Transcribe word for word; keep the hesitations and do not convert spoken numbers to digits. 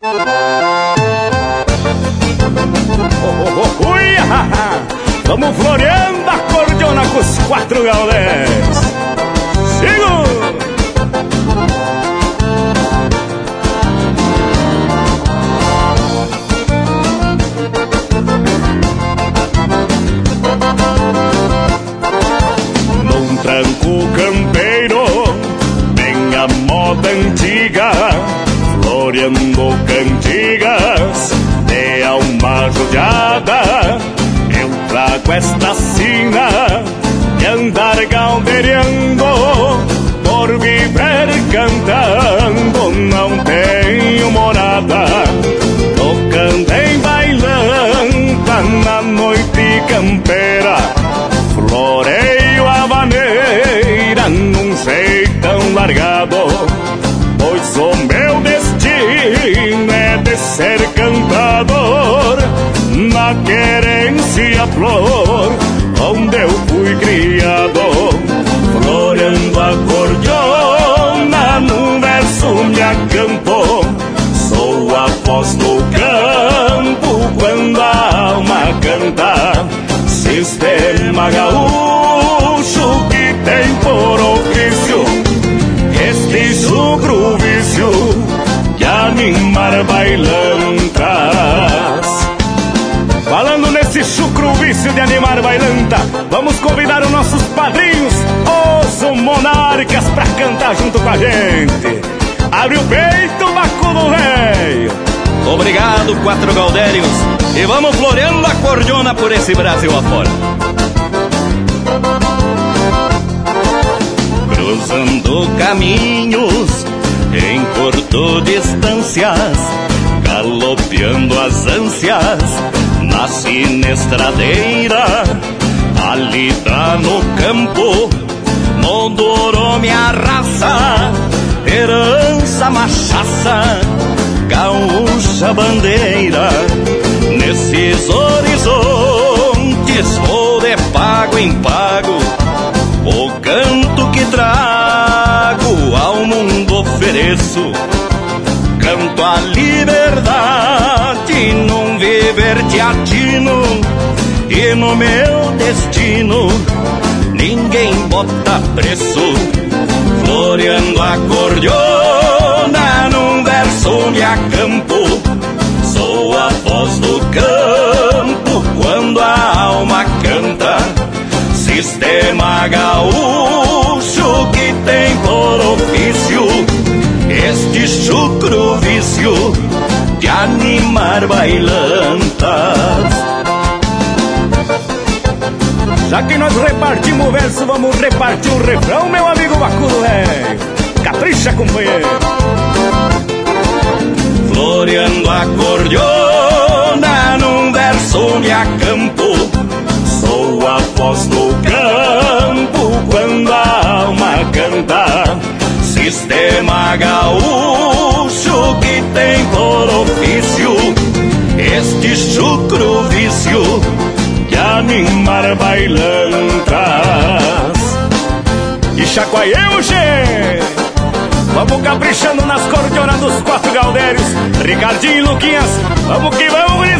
Oh, oh, oh, uia, vamos floreando a cordiona com os quatro gaudérios. Sigo! Num tranco campeiro, bem a moda antiga, floreando cantigas de alma judiada. Eu trago esta sina de andar galdeirando, por viver cantando não tenho morada. Tocando em bailanta na noite campeira, floreio a maneira num jeitão largado, pois o meu destino é de ser cantador na querência flor onde eu fui criado. Floreando a cordiona num verso me acampo, sou a voz do campo quando a alma canta. Sistema gaúcho que tem por ofício este chucro vício de animar bailantas. Falando nesse chucro vício de animar bailanta, vamos convidar os nossos padrinhos, os monarcas, pra cantar junto com a gente. Abre o peito, bacudo velho. Obrigado, quatro gaudérios, e vamos floreando a cordiona por esse Brasil afora. Cruzando caminhos, encurto distâncias, galopeando as ânsias na sinestradeira. Ali tá no campo, no douro minha raça, herança machaça, gaúcha bandeira. Nesses horizontes vou de pago em pago, o canto que trago ao mundo ofereço. Canto a liberdade num viver teatino, e no meu destino ninguém bota preço. Floreando a cordiona num verso me acampo, sou a voz do campo quando a alma canta. Sistema gaúcho que tem por ofício este chucro vício de animar bailantas. Já que nós repartimos o verso, vamos repartir o refrão, meu amigo bacudo velho. Capricha, companheiro. Floreando a cordiona num verso me acampo, sou a voz do campo quando a alma canta. Sistema gaúcho que tem por ofício este chucro vício de animar bailantas. E chacoalheu, che! Vamos caprichando nas cordionas dos quatro gaudérios. Ricardinho e Luquinhas, vamos que vamos,